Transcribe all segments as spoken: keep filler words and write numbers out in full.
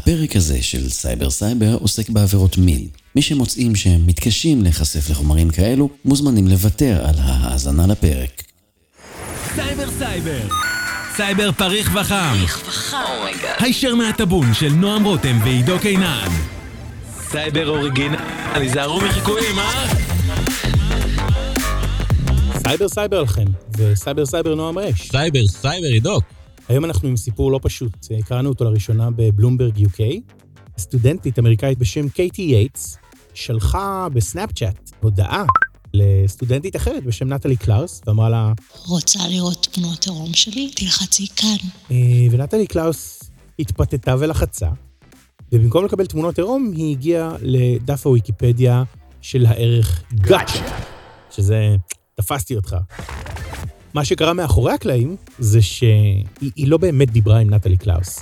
הפרק הזה של סייבר סייבר עוסק בעבירות מין. מי שמוצאים שהם מתקשים להיחשף לחומרים כאלו, מוזמנים לוותר על ההאזנה לפרק. סייבר סייבר סייבר פריך וחם פריך וחם הישר מהטבון של נועם רותם ועידו קינן. סייבר אוריגינל, היזהרו מחיקויים, אה? סייבר סייבר לכם, וסייבר סייבר נועם רש. סייבר סייבר עידו. היום אנחנו עם סיפור לא פשוט, קראנו אותו לראשונה בבלומברג יו קיי. סטודנטית אמריקאית בשם קייטי יייטס שלחה בסנאפצ'אט הודעה לסטודנטית אחרת בשם נטלי קלאוס, ואמרה לה, רוצה לראות תמונות עירום שלי? תלחצי כאן. ונטלי קלאוס התפתתה ולחצה, ובמקום לקבל תמונות עירום, היא הגיעה לדף הוויקיפדיה של הערך גאצ'ה, שזה תפסתי אותך. מה שקרה מאחורי הקלעים זה שהיא לא באמת דיברה עם נטלי קלאוס.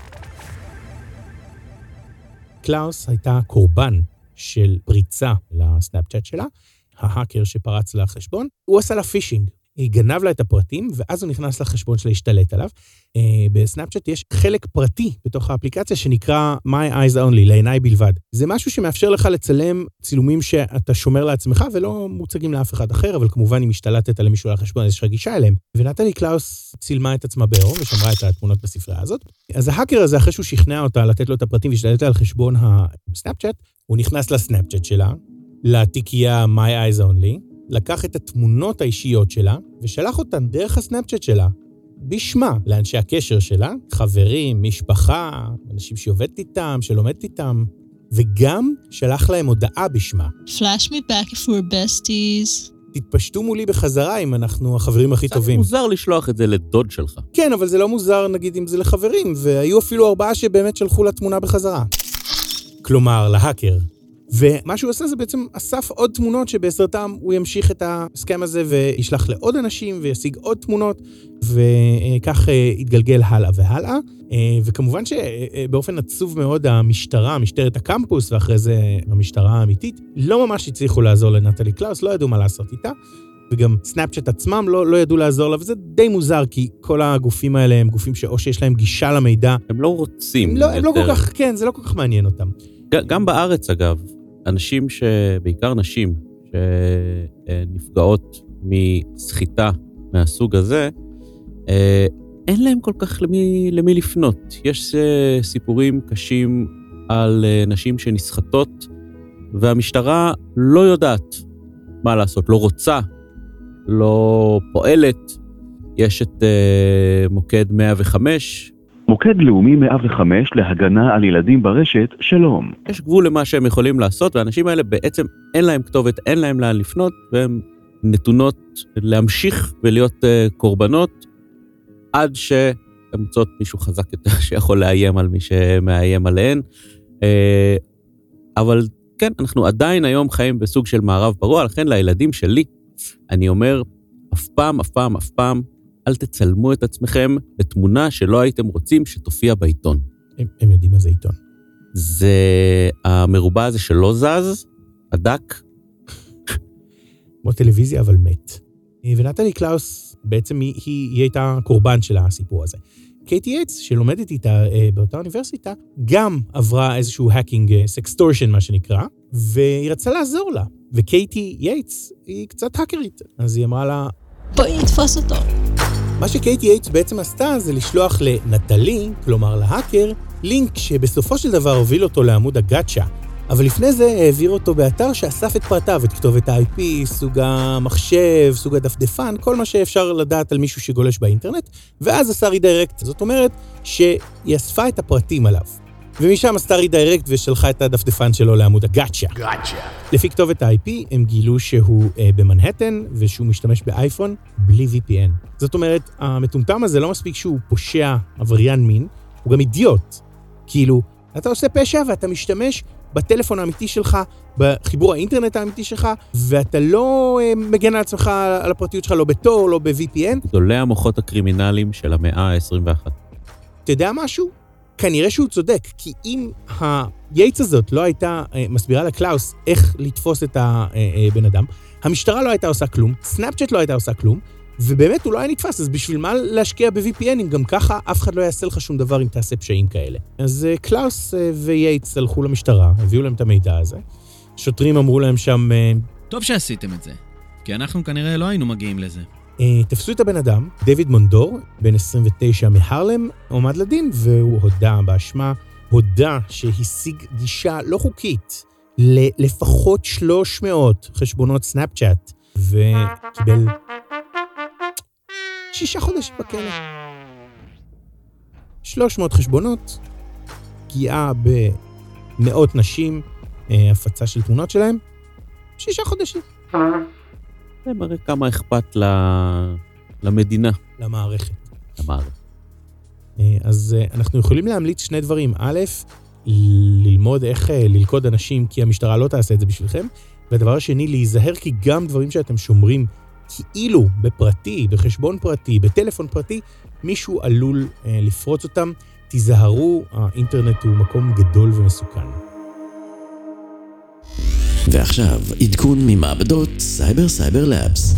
קלאוס הייתה קורבן של פריצה לסנאפצ'אט שלה, ההאקר שפרץ לה חשבון, הוא עשה לה פישינג. היא גנב לה את הפרטים, ואז הוא נכנס לחשבון שלה להשתלט עליו. בסנאפצ'אט יש חלק פרטי בתוך האפליקציה שנקרא My Eyes Only, לעיניי בלבד. זה משהו שמאפשר לך לצלם צילומים שאתה שומר לעצמך, ולא מוצגים לאף אחד אחר, אבל כמובן אם השתלטת על מישהו לחשבון, אז יש לך גישה אליהם. ונטלי קלאוס צילמה את עצמה בעירום, ושמרה את התמונות בספרייה הזאת. אז ההאקר הזה, אחרי שהוא שכנע אותה לתת לו את הפרטים, והשתלט על חשבון הסנאפצ'אט, הוא נכנס לסנאפצ'אט שלה, לתיקייה My Eyes Only, לקח את התמונות האישיות שלה, ושלח אותן דרך הסנאפצ'אט שלה, בשמה, לאנשי הקשר שלה, חברים, משפחה, אנשים שעובדת איתם, שלומדת איתם, וגם שלח להם הודעה בשמה. Flash me back if we're besties. תתפשטו מולי בחזרה אם אנחנו החברים הכי טובים. מוזר לשלוח את זה לדוד שלך. כן, אבל זה לא מוזר נגיד אם זה לחברים, והיו אפילו ארבעה שבאמת שלחו לתמונה בחזרה. כלומר, להאקר. ומה שהוא עשה זה בעצם אסף עוד תמונות שבעזרתם הוא ימשיך את הסקם הזה וישלח לעוד אנשים וישיג עוד תמונות, וכך יתגלגל הלאה והלאה. וכמובן שבאופן עצוב מאוד המשטרה, משטרת הקמפוס ואחרי זה המשטרה האמיתית, לא ממש הצליחו לעזור לנטלי קלאוס, לא ידעו מה לעשות איתה. וגם סנאפצ'אט עצמם לא, לא ידעו לעזור לה, וזה די מוזר, כי כל הגופים האלה הם גופים שאו שיש להם גישה למידע. הם לא רוצים. הם לא, הם לא כל כך, כן, זה לא כל כך מעניין אותם. גם בארץ, אגב, אנשים ש... בעיקר נשים שנפגעות מסחיטה מהסוג הזה, אין להם כל כך למי, למי לפנות. יש סיפורים קשים על נשים שנסחטות, והמשטרה לא יודעת מה לעשות, לא רוצה, לא פועלת. יש את מוקד מאה וחמש, מוקד לאומי מאה וחמש להגנה על ילדים ברשת, שלום. יש גבול למה שהם יכולים לעשות, והאנשים האלה בעצם אין להם כתובת, אין להם לאן לפנות, והם נתונות להמשיך ולהיות uh, קורבנות, עד שהן מוצאות מישהו חזק יותר שיכול לאיים על מי שמאיים עליהן. Uh, אבל כן, אנחנו עדיין היום חיים בסוג של מערב פרוע, לכן לילדים שלי, אני אומר, אף פעם, אף פעם, אף פעם, אל תצלמו את עצמכם בתמונה שלא הייתם רוצים שתופיע בעיתון. הם, הם יודעים מה זה עיתון. זה המרובע הזה שלא זז, הדק. כמו טלוויזיה, אבל מת. ונטלי קלאוס, בעצם היא, היא, היא הייתה קורבן של הסיפור הזה. קייטי יייטס, שלומדת איתה באותה אוניברסיטה, גם עברה איזשהו האקינג, סקסטורשן מה שנקרא, והיא רצה לעזור לה. וקייטי יייטס היא קצת האקרית. אז היא אמרה לה, בואי נתפוס אותו. מה שקייטי יייטס בעצם עשתה זה לשלוח לנטלי, כלומר להאקר, לינק שבסופו של דבר הוביל אותו לעמוד הגאצ'ה, אבל לפני זה העביר אותו באתר שאסף את פרטיו, את כתובת ה-איי פי, סוג המחשב, סוג הדפדפן, כל מה שאפשר לדעת על מישהו שגולש באינטרנט, ואז עשה רידיירקט. זאת אומרת שהיא אספה את הפרטים עליו. ומשם עשתה רידיירקט ושלחה את הדפדפן שלו לעמוד הגאצ'ה. גאצ'ה. לפי כתובת ה-איי פי הם גילו שהוא אה, במנהטן ושהוא משתמש באייפון בלי וי פי אן. זאת אומרת, המטומטם הזה לא מספיק שהוא פושע, עבריין מין, הוא גם אידיוט. כאילו, אתה עושה פשע ואתה משתמש בטלפון האמיתי שלך, בחיבור האינטרנט האמיתי שלך, ואתה לא אה, מגן על עצמך, על הפרטיות שלך, לא בתור, לא ב-וי פי אן. גדולי המוחות הקרימינליים של המאה ה-עשרים ואחת. אתה יודע משהו? כנראה שהוא צודק, כי אם הייטס הזאת לא הייתה מסבירה לקלאוס איך לתפוס את הבן אדם, המשטרה לא הייתה עושה כלום, סנאפצ'אט לא הייתה עושה כלום, ובאמת הוא לא היה נתפס, אז בשביל מה להשקיע ב-וי פי אן אם גם ככה אף אחד לא יעשה לך שום דבר אם תעשה פשעים כאלה. אז קלאוס וייטס הלכו למשטרה, הביאו להם את המידע הזה. שוטרים אמרו להם שם... טוב שעשיתם את זה, כי אנחנו כנראה לא היינו מגיעים לזה. תפסו את הבן אדם, דיוויד מונדור, בן עשרים ותשע מהרלם, עומד לדין, והוא הודה באשמה, הודה שהשיג גישה לא חוקית ללפחות שלוש מאות חשבונות סנאפצ'אט, וקיבל שישה חודשים בכלא. שלוש מאות חשבונות, פגיעה במאות נשים, הפצה של תמונות שלהם, שישה חודשים. זה מראה כמה אכפת למדינה. למערכת. למערכת. אז אנחנו יכולים להמליץ שני דברים. א', ללמוד איך ללכוד אנשים, כי המשטרה לא תעשה את זה בשבילכם. והדבר השני, להיזהר, כי גם דברים שאתם שומרים, כאילו בפרטי, בחשבון פרטי, בטלפון פרטי, מישהו עלול לפרוץ אותם. תיזהרו, האינטרנט הוא מקום גדול ומסוכן. ועכשיו, עדכון ממעבדות סייבר סייבר לאבס.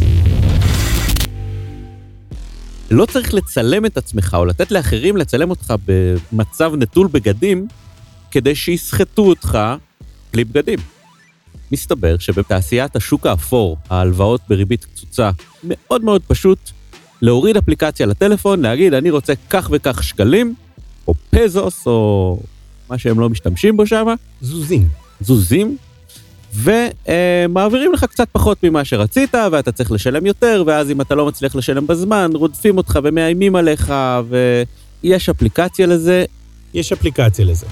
לא צריך לצלם את עצמך או לתת לאחרים לצלם אותך במצב נטול בגדים כדי שיסחטו אותך בלי בגדים. מסתבר שבתעשיית השוק האפור, ההלוואות בריבית קצוצה, מאוד מאוד פשוט להוריד אפליקציה לטלפון, להגיד אני רוצה כך וכך שקלים, או פזוס, או מה שהם לא משתמשים בו שם. זוזים. זוזים. ומעבירים לך קצת פחות ממה שרצית, ואתה צריך לשלם יותר, ואז אם אתה לא מצליח לשלם בזמן, רודפים אותך ומאיימים עליך, ויש אפליקציה לזה. יש אפליקציה לזה.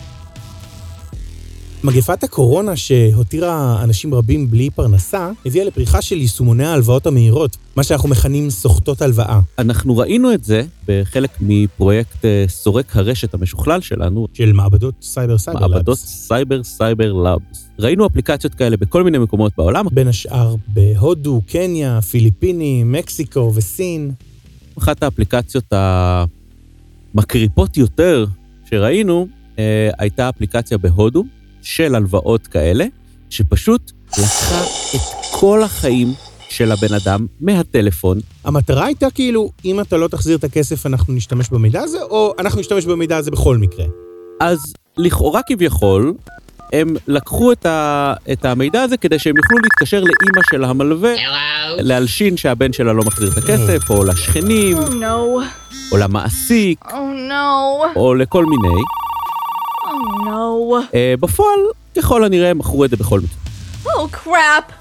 מגפת הקורונה שהותירה אנשים רבים בלי פרנסה, הביאה לפריחה של יישומוני ההלוואות המהירות, מה שאנחנו מכנים סוחטות הלוואה. אנחנו ראינו את זה בחלק מפרויקט סורק הרשת המשוכלל שלנו. של מעבדות סייבר סייבר לאבס. מעבדות סייבר סייבר לאבס. ראינו אפליקציות כאלה בכל מיני מקומות בעולם. בין השאר בהודו, קניה, פיליפינים, מקסיקו וסין. אחת האפליקציות המקריפות יותר שראינו, הייתה אפליקציה בהודו, של הלוואות כאלה, שפשוט לקחה את כל החיים של הבן אדם מהטלפון. המטרה הייתה כאילו, אם אתה לא תחזיר את הכסף, אנחנו נשתמש במידע הזה, או אנחנו נשתמש במידע הזה בכל מקרה? אז לכאורה כביכול, הם לקחו את, ה... את המידע הזה כדי שהם יוכלו להתקשר לאמא של המלווה, להלשין שהבן שלה לא מחזיר את הכסף, או לשכנים, Oh no. או למעסיק, Oh no. או לכל מיני. Oh no. Uh, בפועל, ככל הנראה, הם מכרו את זה בכל מקרה. Oh crap.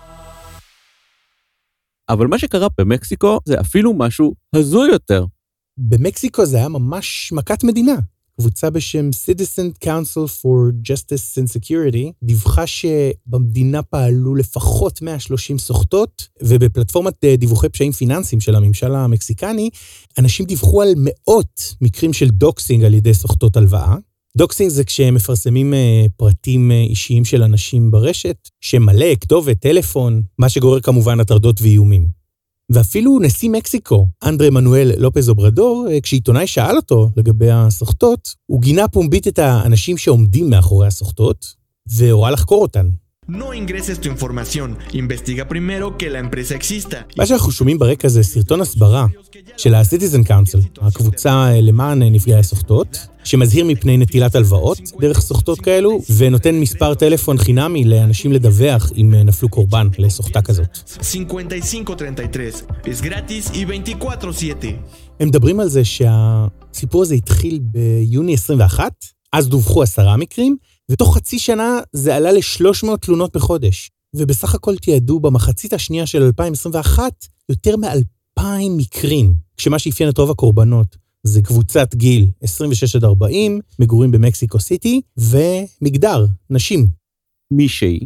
אבל מה שקרה במקסיקו זה אפילו משהו הזוי יותר. במקסיקו זה היה ממש מכת מדינה. קבוצה בשם Citizen Council for Justice and Security דיווחה שבמדינה פעלו לפחות מאה ושלושים סוחטות, ובפלטפורמת דיווחי פשעים פיננסיים של הממשל המקסיקני, אנשים דיווחו על מאות מקרים של דוקסינג על ידי סוחטות הלוואה. דוקסינג זה כשהם מפרסמים פרטים אישיים של אנשים ברשת, שמלא, כתובת, טלפון, מה שגורר כמובן הטרדות ואיומים. ואפילו נשיא מקסיקו, אנדרה מנואל לופז אוברדור, כשעיתונאי שאל אותו לגבי הסוחטות, הוא גינה פומבית את האנשים שעומדים מאחורי הסוחטות, והוראה לחקור אותן. No ingreses tu información, investiga primero que la empresa exista. מה שאנחנו שומעים ברקע זה סרטון הסברה של ה-Citizen Council, הקבוצה למען נפגעי הסוחטות, שמזהיר מפני נטילת הלוואות דרך סוחטות כאלו, ונותן מספר טלפון חינמי לאנשים לדווח אם נפלו קורבן לסוחטה כזאת. חמישים וחמש שלושים ושלוש, es gratis y veinticuatro siete. הם מדברים על זה שהסיפור הזה התחיל ביוני עשרים ואחת, אז דווחו עשרה מקרים, ותוך חצי שנה זה עלה ל-שלוש מאות תלונות בחודש. ובסך הכל תיעדו במחצית השנייה של אלפיים עשרים ואחת יותר מ-אלפיים מקרים, כשמה שאפיין את רוב הקורבנות זה קבוצת גיל עשרים ושש עד ארבעים, מגורים במקסיקו סיטי, ומגדר, נשים. מישהי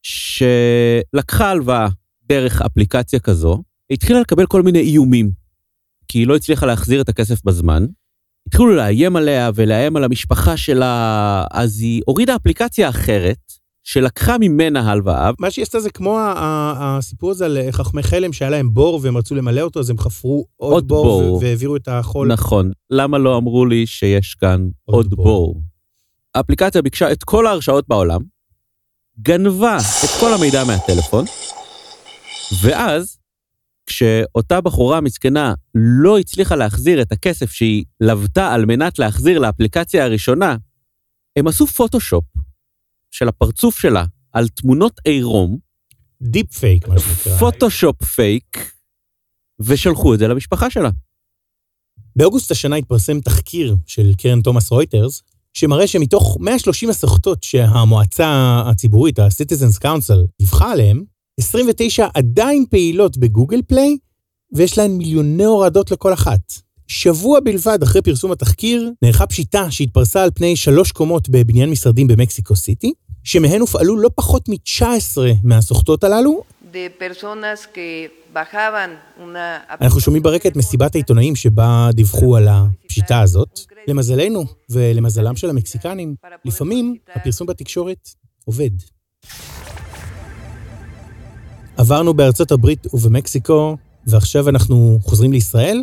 שלקחה הלוואה דרך אפליקציה כזו, התחילה לקבל כל מיני איומים, כי היא לא הצליחה להחזיר את הכסף בזמן, התחילו לאיים עליה ולאיים על המשפחה שלה, אז היא הורידה אפליקציה אחרת, שלקחה ממנה הלוואה. מה שהיא עשתה זה כמו הסיפור הזה על חכמי חלם, שהיה להם בור והם רצו למלא אותו, אז הם חפרו עוד, עוד בור, בור. והעבירו את החול. נכון. למה לא אמרו לי שיש כאן עוד, עוד בור? בור? האפליקציה ביקשה את כל ההרשאות בעולם, גנבה את כל המידע מהטלפון, ואז כשאותה בחורה מסכנה לא הצליחה להחזיר את הכסף שהיא לבתה על מנת להחזיר לאפליקציה הראשונה, הם עשו פוטושופ של הפרצוף שלה על תמונות עירום, דיפ פייק, מה שנקרא. פוטושופ פייק, ושלחו את זה למשפחה שלה. באוגוסט השנה התפרסם תחקיר של קרן תומאס רויטרס, שמראה שמתוך מאה ושלושים הסוכתות שהמועצה הציבורית, ה-Citizens Council, דיווחה עליהם, עשרים ותשע עדיין פעילות בגוגל פליי, ויש להן מיליוני הורדות לכל אחת. שבוע בלבד אחרי פרסום התחקיר, נערכה פשיטה שהתפרסה על פני שלוש קומות בבניין משרדים במקסיקו סיטי, שמהן הופעלו לא פחות מ-תשע עשרה מהסוכתות הללו. אנחנו שומעים ברקע את מסיבת העיתונאים שבה דיווחו על הפשיטה הזאת. למזלנו ולמזלם של המקסיקנים, לפעמים הפרסום בתקשורת עובד. עברנו בארצות הברית ובמקסיקו, ועכשיו אנחנו חוזרים לישראל.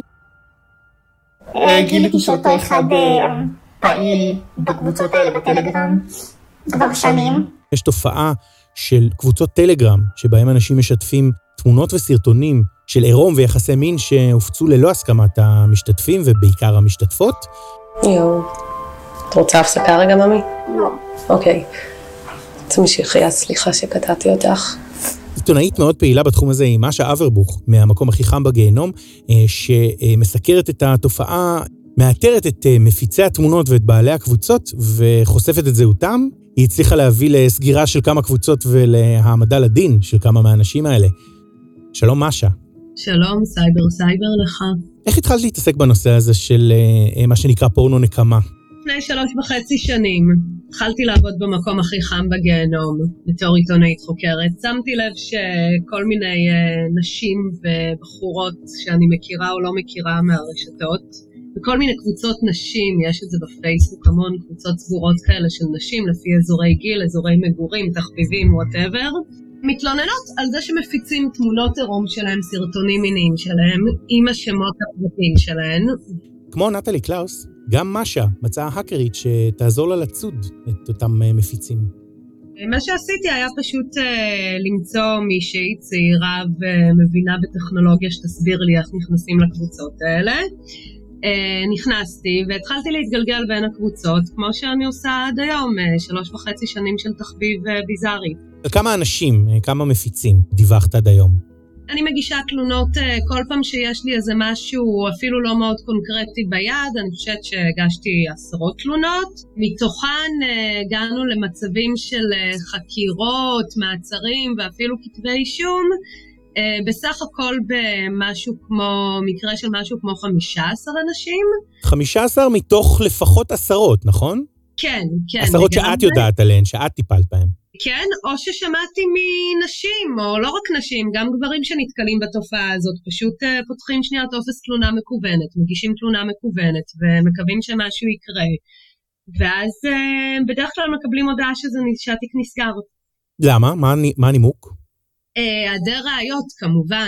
גיליתי שאותו אחד פעיל בקבוצות האלה בטלגרם כבר שנים. יש תופעה של קבוצות טלגרם, שבהם אנשים משתפים תמונות וסרטונים של עירום ויחסי מין שהופצו ללא הסכמת המשתתפים ובעיקר המשתתפות. יואו, את רוצה הפסקה רגע, ממי? לא. אוקיי. תמשיכי, סליחה שקטעתי אותך. עיתונאית מאוד פעילה בתחום הזה היא משה אברבוך, מהמקום הכי חם בגיהנום, שמסקרת את התופעה, מאתרת את מפיצי התמונות ואת בעלי הקבוצות, וחושפת את זהותם. היא הצליחה להביא לסגירה של כמה קבוצות ולהעמדה לדין של כמה מהאנשים האלה. שלום משה. שלום, סייבר סייבר לך. איך התחלת להתעסק בנושא הזה של מה שנקרא פורנו נקמה? לפני שלוש וחצי שנים התחלתי לעבוד במקום הכי חם בגיהנום, בתור עיתונאית חוקרת. שמתי לב שכל מיני נשים ובחורות שאני מכירה או לא מכירה מהרשתות, וכל מיני קבוצות נשים, יש את זה בפייסבוק המון, קבוצות סגורות כאלה של נשים, לפי אזורי גיל, אזורי מגורים, תחביבים, whatever, מתלוננות על זה שמפיצים תמונות עירום שלהם, סרטונים מיניים שלהם, עם השמות הפרטיים שלהם. כמו נטלי קלאוס, גם משה מצאה האקרית שתעזור לה לצוד את אותם מפיצים. מה שעשיתי היה פשוט uh, למצוא מישהי צעירה ומבינה בטכנולוגיה שתסביר לי איך נכנסים לקבוצות האלה. Uh, נכנסתי והתחלתי להתגלגל בין הקבוצות, כמו שאני עושה עד היום, uh, שלוש וחצי שנים של תחביב uh, ביזארי. כמה אנשים, כמה מפיצים דיווחת עד היום? אני מגישה תלונות uh, כל פעם שיש לי איזה משהו אפילו לא מאוד קונקרטי ביד, אני חושבת שהגשתי עשרות תלונות, מתוכן uh, הגענו למצבים של uh, חקירות, מעצרים ואפילו כתבי אישום, Uh, בסך הכל במשהו כמו, מקרה של משהו כמו חמישה עשר אנשים. חמישה עשר מתוך לפחות עשרות, נכון? כן, כן. עשרות שאת יודעת עליהן, שאת טיפלת בהן. כן, או ששמעתי מנשים, או לא רק נשים, גם גברים שנתקלים בתופעה הזאת, פשוט uh, פותחים שנייה טופס תלונה מקוונת, מגישים תלונה מקוונת, ומקווים שמשהו יקרה. ואז uh, בדרך כלל מקבלים הודעה שזה, שהתיק נסגר. למה? מה, מה הנימוק? היעדר ראיות, כמובן.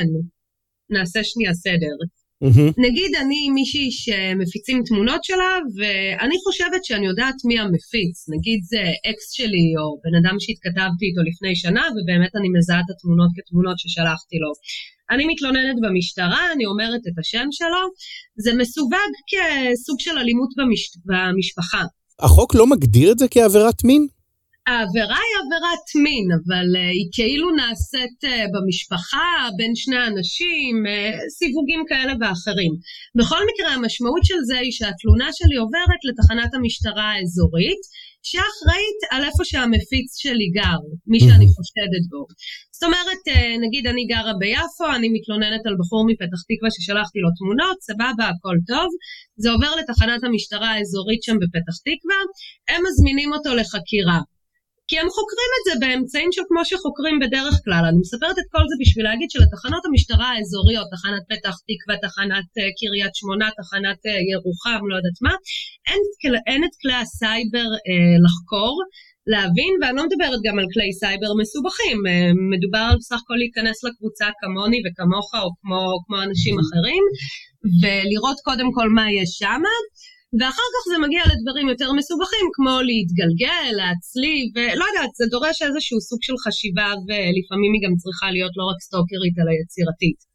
נעשה שנייה סדר. Mm-hmm. נגיד אני מישהי שמפיצים תמונות שלה, ואני חושבת שאני יודעת מי המפיץ. נגיד זה אקס שלי, או בן אדם שהתכתבתי איתו לפני שנה, ובאמת אני מזהה את התמונות כתמונות ששלחתי לו. אני מתלוננת במשטרה, אני אומרת את השם שלו. זה מסווג כסוג של אלימות במש... במשפחה. החוק לא מגדיר את זה כעבירת מין? העבירה היא עבירת מין, אבל uh, היא כאילו נעשית uh, במשפחה, בין שני אנשים, uh, סיווגים כאלה ואחרים. בכל מקרה, המשמעות של זה היא שהתלונה שלי עוברת לתחנת המשטרה האזורית, שאחראית על איפה שהמפיץ שלי גר, מי שאני חושדת בו. זאת אומרת, uh, נגיד אני גרה ביפו, אני מתלוננת על בחור מפתח תקווה ששלחתי לו תמונות, סבבה, הכל טוב, זה עובר לתחנת המשטרה האזורית שם בפתח תקווה, הם מזמינים אותו לחקירה. כי הם חוקרים את זה באמצעים של כמו שחוקרים בדרך כלל. אני מספרת את כל זה בשביל להגיד שלתחנות המשטרה האזוריות, תחנת פתח תקווה, תחנת uh, קריית שמונה, תחנת uh, ירוחם, לא יודעת מה, אין, אין את כלי הסייבר uh, לחקור, להבין, ואני לא מדברת גם על כלי סייבר מסובכים, uh, מדובר על בסך הכל להיכנס לקבוצה כמוני וכמוך או כמו, כמו אנשים אחרים, ולראות קודם כל מה יש שם, ואחר כך זה מגיע לדברים יותר מסובכים, כמו להתגלגל, להצליב, ולא יודעת, זה דורש איזשהו סוג של חשיבה, ולפעמים היא גם צריכה להיות לא רק סטוקרית, אלא יצירתית.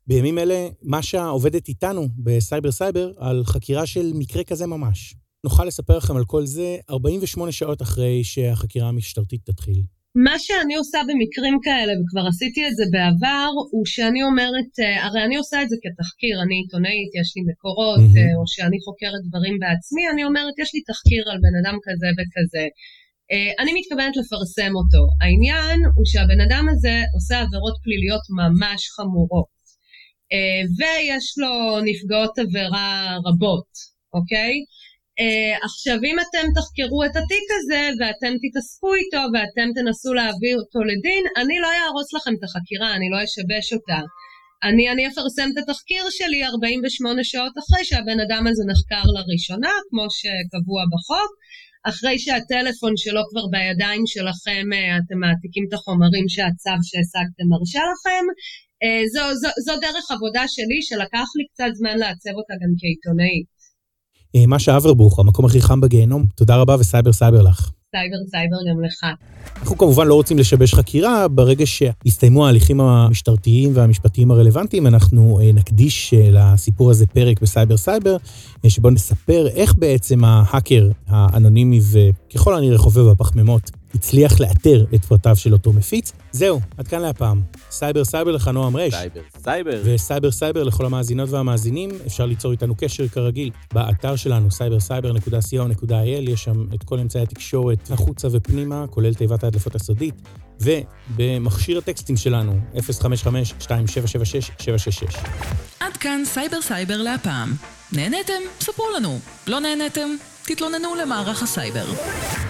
בימים אלה, משה עובדת איתנו בסייבר סייבר על חקירה של מקרה כזה ממש. נוכל לספר לכם על כל זה ארבעים ושמונה שעות אחרי שהחקירה המשטרתית תתחיל. מה שאני עושה במקרים כאלה, וכבר עשיתי את זה בעבר, הוא שאני אומרת, הרי אני עושה את זה כתחקיר, אני עיתונאית, יש לי מקורות, mm-hmm. או שאני חוקרת דברים בעצמי, אני אומרת, יש לי תחקיר על בן אדם כזה וכזה. אני מתכוונת לפרסם אותו. העניין הוא שהבן אדם הזה עושה עבירות פליליות ממש חמורות, ויש לו נפגעות עבירה רבות, אוקיי? Uh, עכשיו אם אתם תחקרו את התיק הזה ואתם תתעסקו איתו ואתם תנסו להביא אותו לדין, אני לא אערוץ לכם את החקירה, אני לא אשבש אותה. אני, אני אפרסם את התחקיר שלי ארבעים ושמונה שעות אחרי שהבן אדם הזה נחקר לראשונה, כמו שקבוע בחוק, אחרי שהטלפון שלו כבר בידיים שלכם, אתם מעתיקים את החומרים שהצו שהשגתם מרשה לכם. uh, זו, זו, זו דרך עבודה שלי שלקח לי קצת זמן לעצב אותה גם כעיתונאית. משה אברבוך, המקום הכי חם בגיהנום, תודה רבה וסייבר סייבר לך. סייבר סייבר גם לך. אנחנו כמובן לא רוצים לשבש חקירה, ברגע שהסתיימו ההליכים המשטרתיים והמשפטיים הרלוונטיים, אנחנו נקדיש לסיפור הזה פרק בסייבר סייבר, שבו נספר איך בעצם ההאקר האנונימי וככל הנראה חובב הפחמימות, הצליח לאתר את פרטיו של אותו מפיץ. זהו, עד כאן להפעם. סייבר סייבר לך נועם רש. סייבר סייבר. וסייבר סייבר לכל המאזינות והמאזינים. אפשר ליצור איתנו קשר כרגיל באתר שלנו, סייבר סייבר נקודה סי או נקודה איי אל. יש שם את כל אמצעי התקשורת החוצה ופנימה, כולל תיבת ההדלפות הסודית. ובמכשיר הטקסטים שלנו, אפס חמש חמש שתיים שבע שבע שש שבע שש שש. עד כאן סייבר סייבר להפעם. נהניתם? ספרו לנו. לא נהניתם? תתלוננו למערך הסייבר.